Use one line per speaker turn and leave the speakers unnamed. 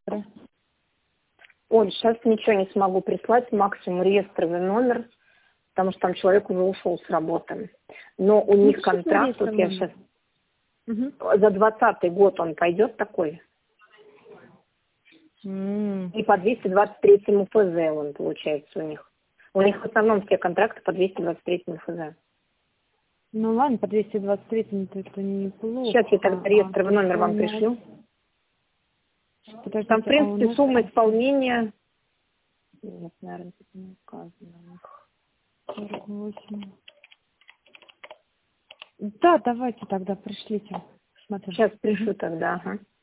Оль, сейчас ничего не смогу прислать, максимум реестровый номер, потому что там человек уже ушел с работы. Но у них контракт, вот я сейчас, за 2020 год он пойдет такой. И по 223 ФЗ он получается у них. У них в основном все контракты по 223 ФЗ.
Ну ладно, по 223 это неплохо.
Сейчас я тогда реестровый номер вам пришлю.
Подождите,
Там, в принципе, сумма исполнения... Нет, наверное, это не указано у них.
48. Да, давайте тогда пришлите. Смотрим.
Сейчас пришлю тогда, ага.